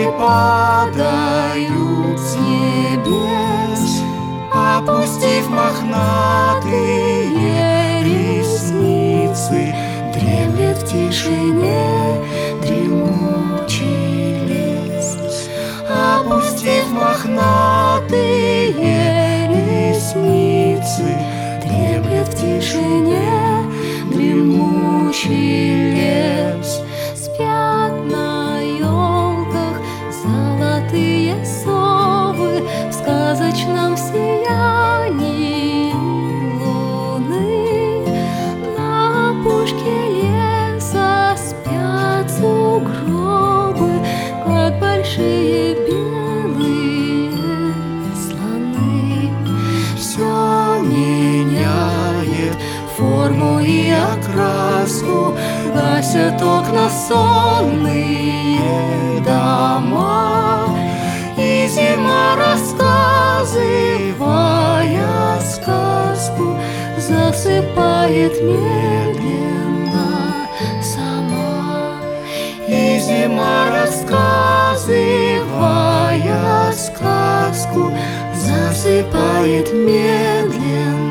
падают с небес, опустив мохнатые ресницы. Дремлет в тишине дремучий лес, опустив мохнатые ресницы. Дремлет в тишине дремучий лес. Спят на елках золотые совы в сказочном сиянии луны. На опушке леса спят сугробы, как большие белые слоны. Все меняет форму и окраску, гасят окна сонные дома, и зима, рассказывая сказку, засыпает медленно сама. И зима, рассказывая сказку, засыпает медленно